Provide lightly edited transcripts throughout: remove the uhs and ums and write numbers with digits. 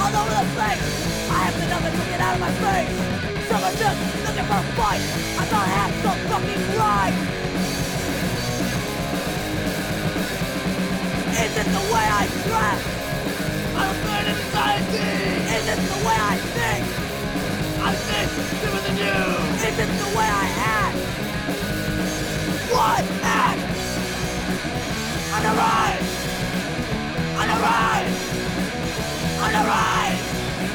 all over the place. I have been nothing to get out of my face. Someone just looking for a fight. I thought I had some fucking right. Is this the way I dress? I'm a man in society. Is this the way I think? I think different than you. Is this the way I act? What act? On the rise! On the rise! On the rise!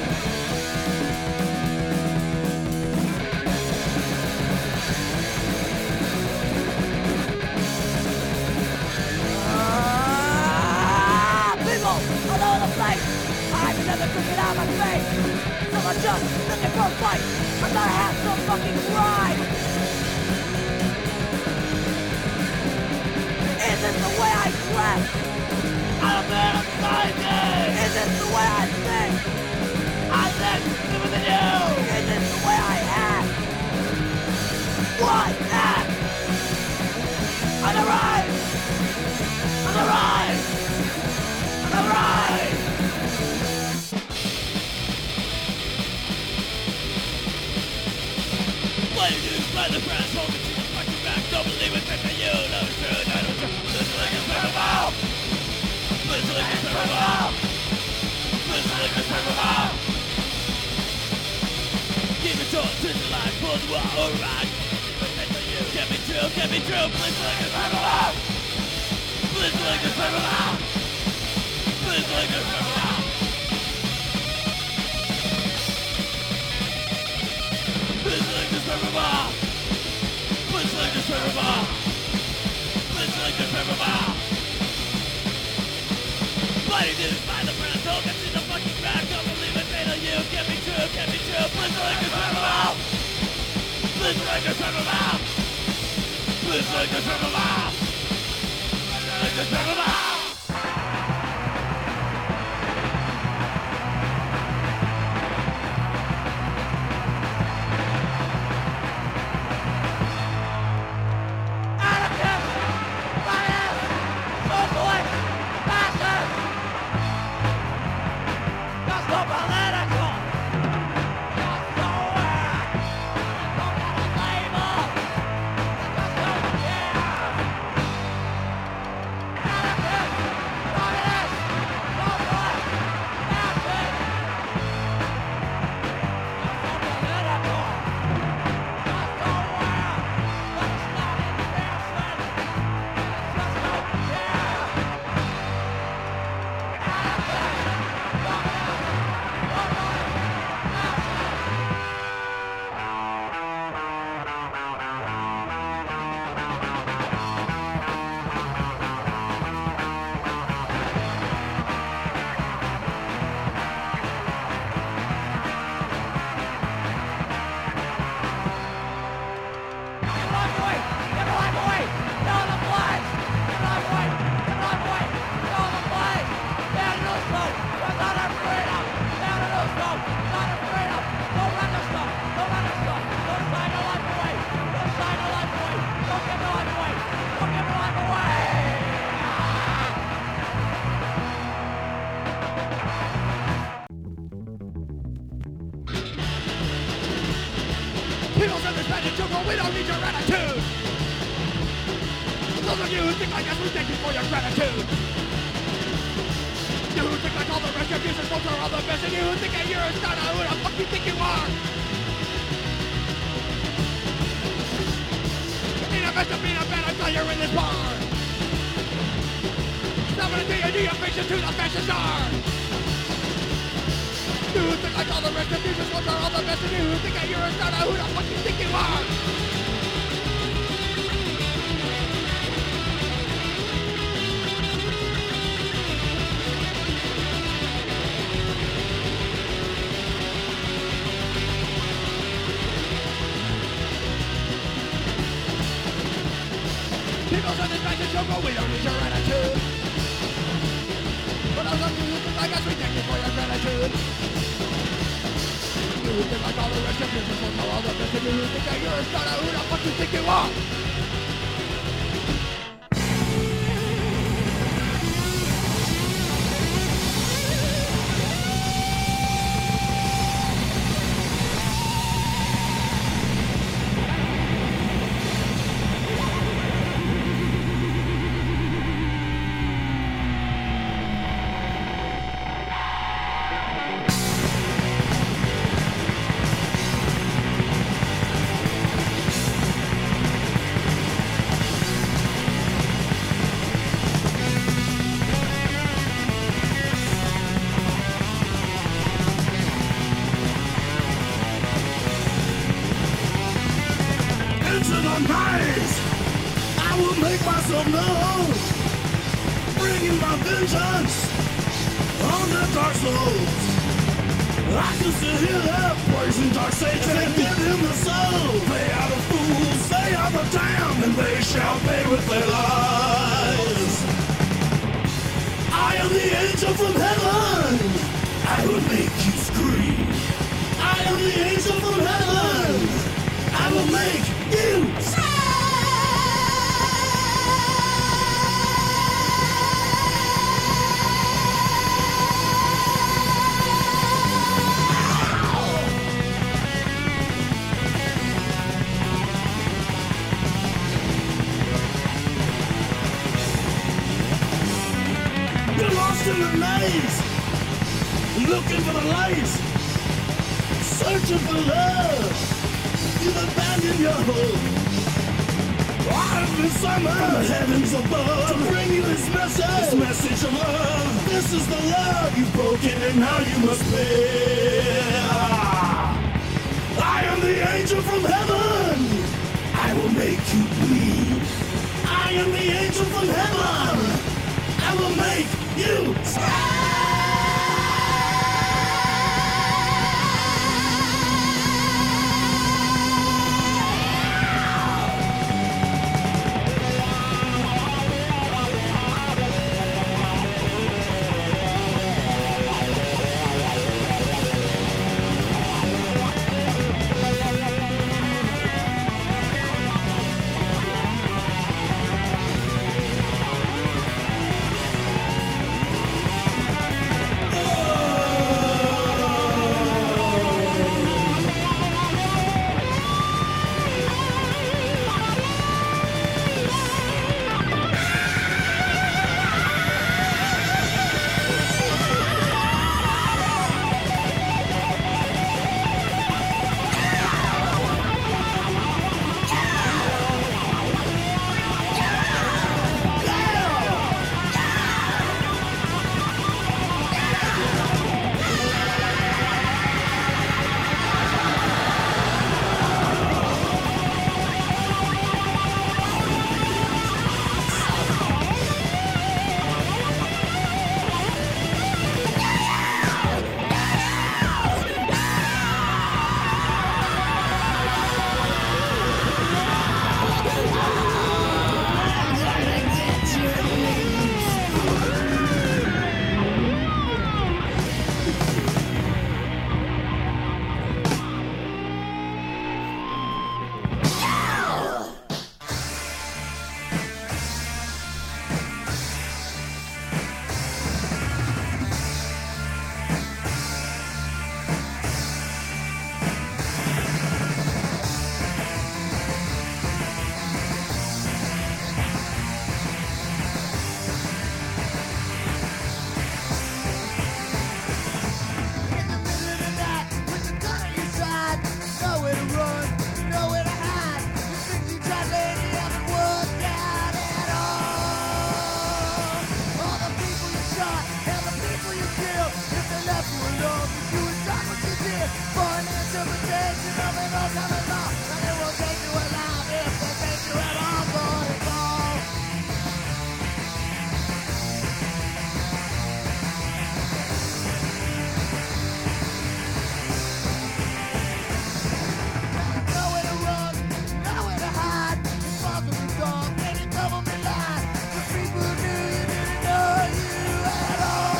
People all over the place. I've never took it out of my face. Someone just looking for a fight. I thought I had some fucking right. Is this the way I dress? I'm a man of society. Is this the way I think? I think different than you. Is this the way I act? What act? On the rise! On the rise! On the rise! What you do by the press, hold me to the fucking back. Don't believe it, that you know it's true. I don't trust. This like is terrible. This like is terrible. This like is terrible. Keep it short, twist the line, pull the wall, alright. Get me true, please like is terrible. Please like is terrible. Please like is terrible. Please like is terrible. Please like is terrible. Please like is terrible. Bloody news by the press, don't get to the fucking crack. Don't believe it, they know you. Get me true, please like is terrible. Please like is terrible. Please like is terrible. Please like is terrible. We don't need your attitude. Those of you who think like us, we thank you for your gratitude. You who think like all the rest of you are all the best, and you who think that you're a star, who the fuck you think you are? Being a best of being a bad until you're in this bar. Now gonna do your facial to the fashion star. You who think like all the rest of you are all the best, and you who think that you're a star, who the fuck you think you are? People say this man's a joke, but we don't need your attitude. But I love you, I guess we thank you for your gratitude. You think like all the rest of you, just don't know all the best of you. You think that you're a star, who the fuck you think you are? taking my vengeance on the dark souls. I can still hear that poison dark Satan and give him the soul. They are the fools, they are the damned, and they shall pay with their lives. I am the angel from heaven. I will make you scream. I am the angel from heaven. I will make you scream. You're lost in the maze, looking for the light, searching for love. You've abandoned your hope. I've been summoned from the heavens above to bring you this message of love. This is the love you've broken, and now you must pay. I am the angel from heaven. I will make you bleed. I am the angel from heaven. I will make you scream. People knew you didn't know you at all.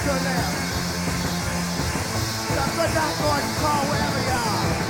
good now. So good night, Gordon Cole, wherever you are.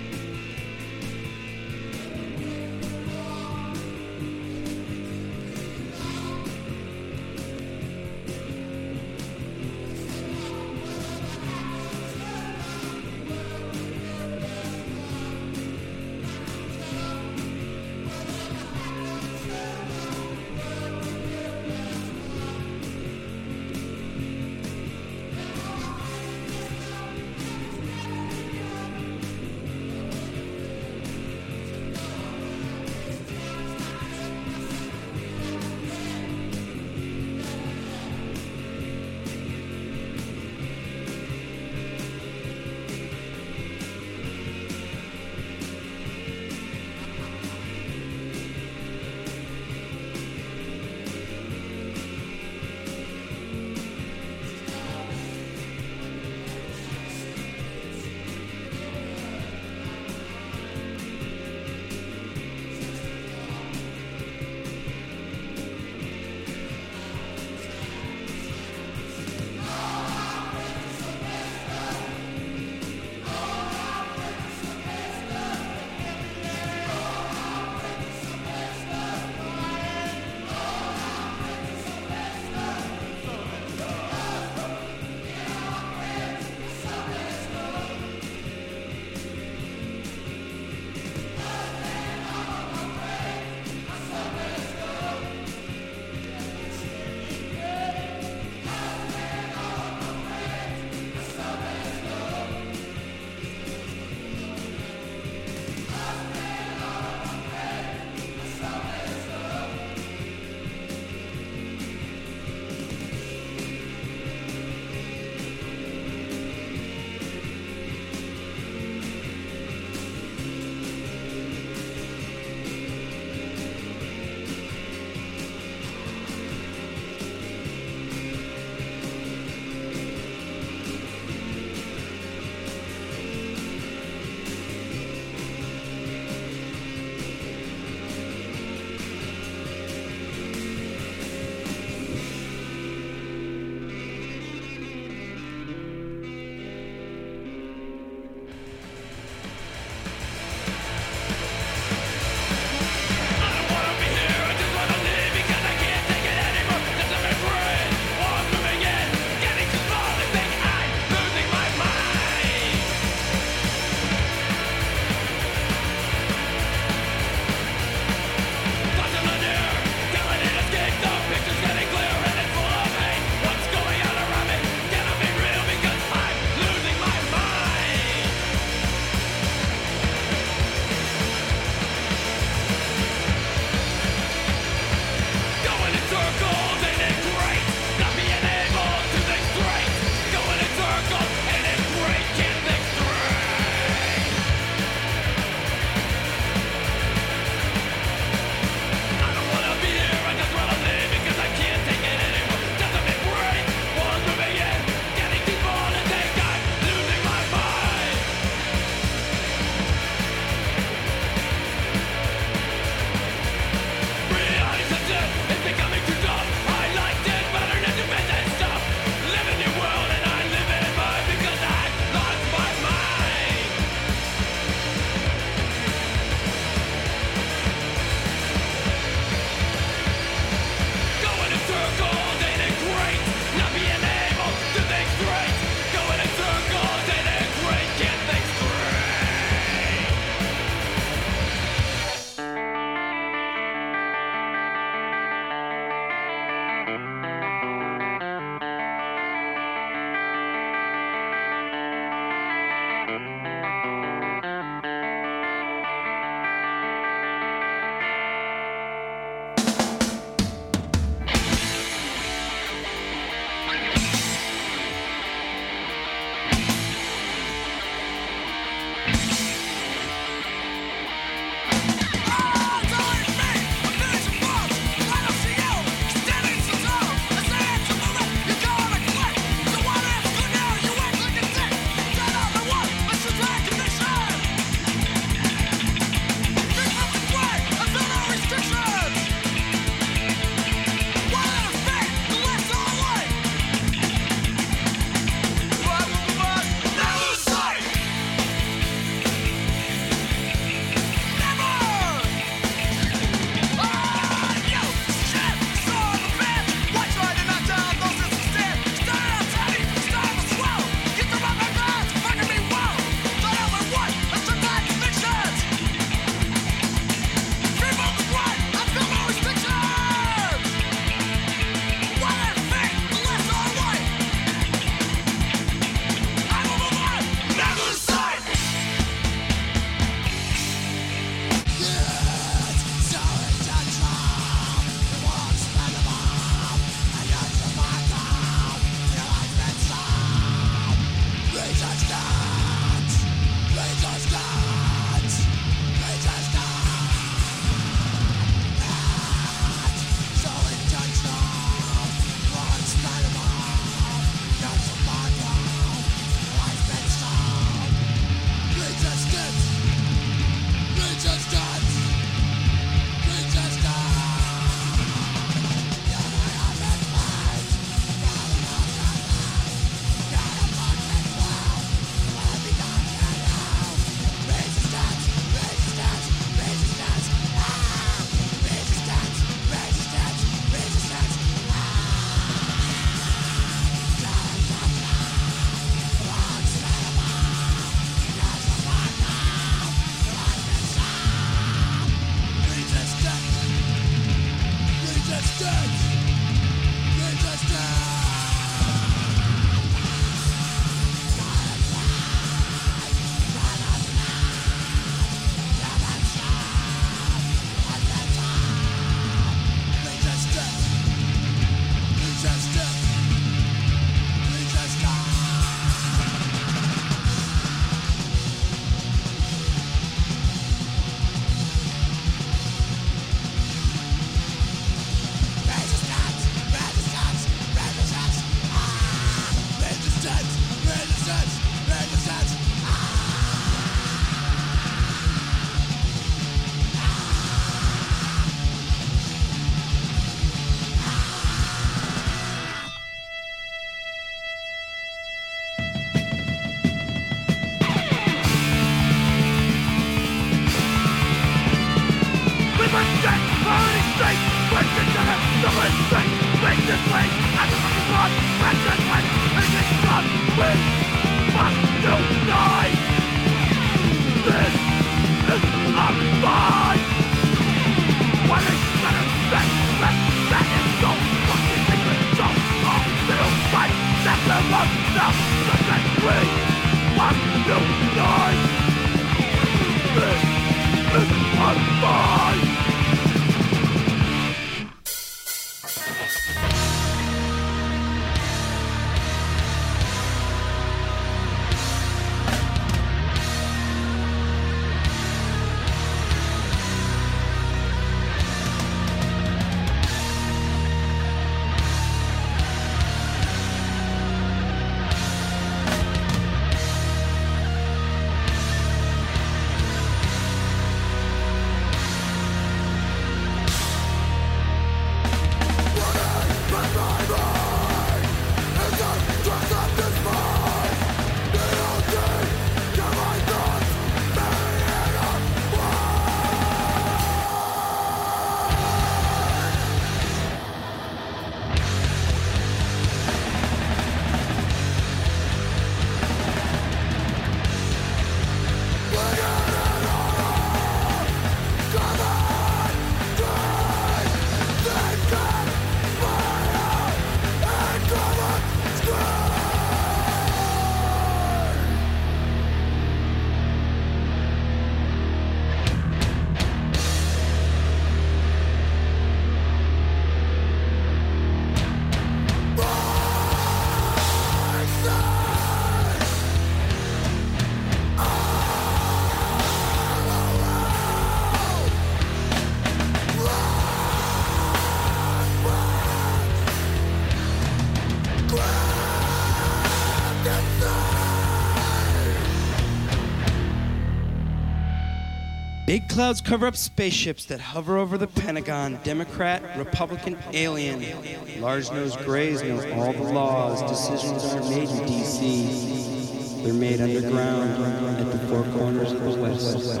Big clouds cover up spaceships that hover over the Pentagon. Democrat, Republican, alien. Large-nosed grays know all the laws. Decisions aren't made in D.C. They're made underground at the four corners of the West.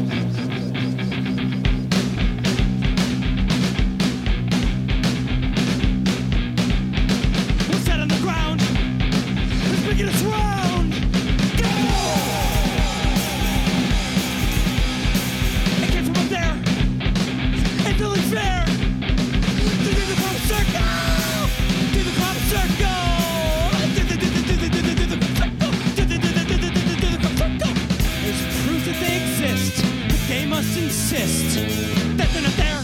Get us round! Go! It came from up there! It's really fair! Do the crop circle! Do the crop circle! Do the crop circle! There's proof that they exist, but they must insist that they're not there